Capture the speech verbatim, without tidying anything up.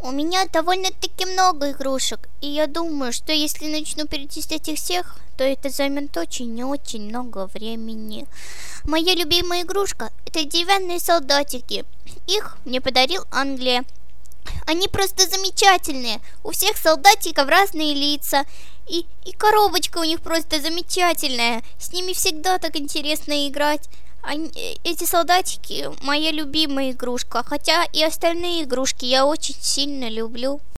У меня довольно-таки много игрушек, и я думаю, что если начну перечислять их всех, то это займет очень и очень много времени. Моя любимая игрушка — это деревянные солдатики. Их мне подарил Англия. Они просто замечательные. У всех солдатиков разные лица. И, и коробочка у них просто замечательная. С ними всегда так интересно играть. Они, эти солдатики — моя любимая игрушка. Хотя и остальные игрушки я очень сильно люблю.